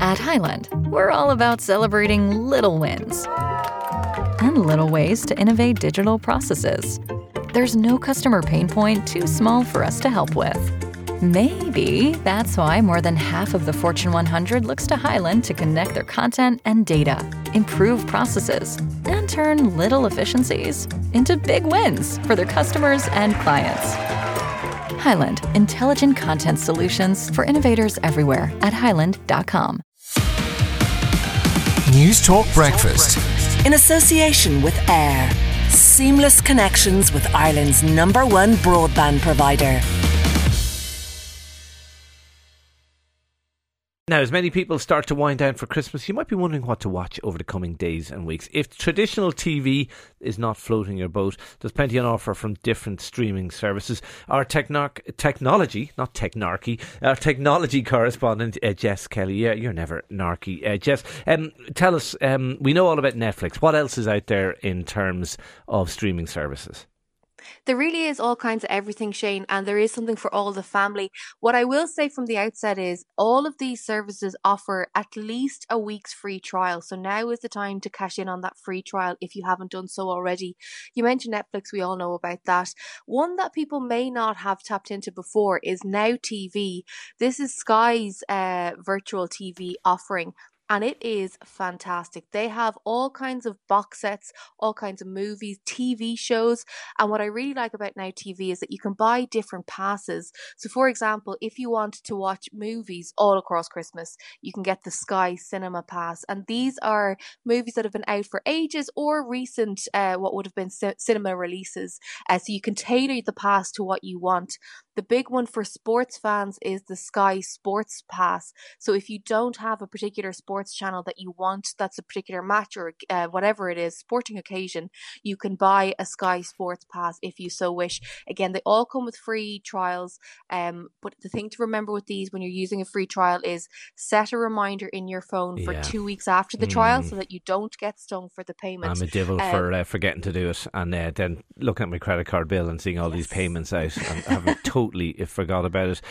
At Highland, we're all about celebrating little wins and little ways to innovate digital processes. There's no customer pain point too small for us to help with. Maybe that's why more than half of the Fortune 100 looks to Highland to connect their content and data, improve processes, and turn little efficiencies into big wins for their customers and clients. Highland, intelligent content solutions for innovators everywhere at highland.com. News Talk Breakfast. In association with AIR. Seamless connections with Ireland's #1 broadband provider. Now, as many people start to wind down for Christmas, you might be wondering what to watch over the coming days and weeks. If traditional TV is not floating your boat, there's plenty on offer from different streaming services. Our technology correspondent, Jess Kelly. Yeah, you're never narky. Jess, tell us, we know all about Netflix. What else is out there in terms of streaming services? There really is all kinds of everything, Shane, and there is something for all the family. What I will say from the outset is all of these services offer at least a week's free trial. So now is the time to cash in on that free trial if you haven't done so already. You mentioned Netflix, we all know about that. One that people may not have tapped into before is Now TV. This is Sky's virtual TV offering. And it is fantastic. They have all kinds of box sets, all kinds of movies, TV shows. And what I really like about Now TV is that you can buy different passes. So for example, if you want to watch movies all across Christmas, you can get the Sky Cinema Pass. And these are movies that have been out for ages or recent, what would have been cinema releases. So you can tailor the pass to what you want. The big one for sports fans is the Sky Sports Pass. So if you don't have a particular sports channel that you want, that's a particular match or whatever it is, sporting occasion, you can buy a Sky Sports Pass if you so wish. Again, they all come with free trials. But the thing to remember with these when you're using a free trial is set a reminder in your phone for 2 weeks after the trial so that you don't get stung for the payment. I'm a devil for forgetting to do it and then looking at my credit card bill and seeing all these payments out and having totally forgot about it.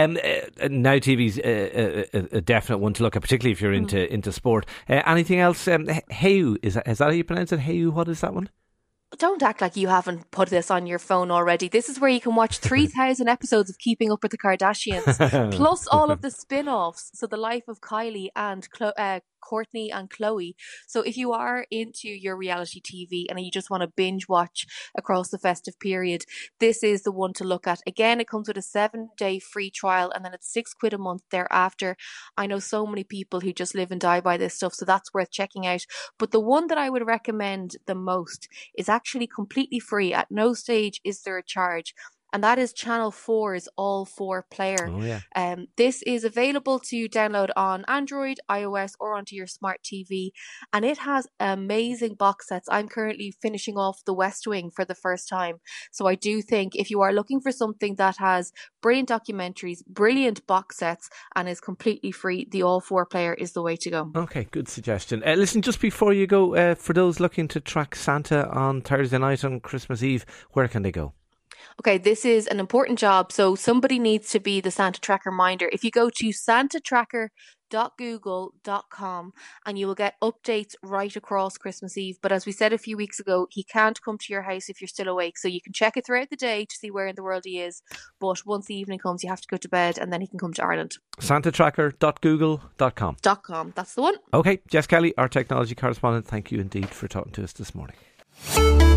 Now TV's a definite one to look at, particularly if you're into sport. Anything else? Hayu, is that how you pronounce it? Hayu, what is that one? Don't act like you haven't put this on your phone already. This is where you can watch 3,000 episodes of Keeping Up with the Kardashians, plus all of the spin-offs. So the life of Kylie and Courtney and Chloe. So if you are into your reality TV and you just want to binge watch across the festive period, this is the one to look at. Again, it comes with a 7-day free trial and then it's £6 a month thereafter. I know so many people who just live and die by this stuff, so that's worth checking out. But the one that I would recommend the most is actually completely free. At no stage is there a charge. And that is Channel 4's All 4 player. Oh, yeah. This is available to download on Android, iOS, or onto your smart TV. And it has amazing box sets. I'm currently finishing off The West Wing for the first time. So I do think if you are looking for something that has brilliant documentaries, brilliant box sets, and is completely free, the All 4 player is the way to go. Okay, good suggestion. Listen, just before you go, for those looking to track Santa on Thursday night on Christmas Eve, where can they go? Okay, this is an important job. So somebody needs to be the Santa Tracker minder. If you go to santatracker.google.com and you will get updates right across Christmas Eve. But as we said a few weeks ago, he can't come to your house if you're still awake. So you can check it throughout the day to see where in the world he is. But once the evening comes, you have to go to bed and then he can come to Ireland. santatracker.google.com. .com, that's the one. Okay, Jess Kelly, our technology correspondent, thank you indeed for talking to us this morning.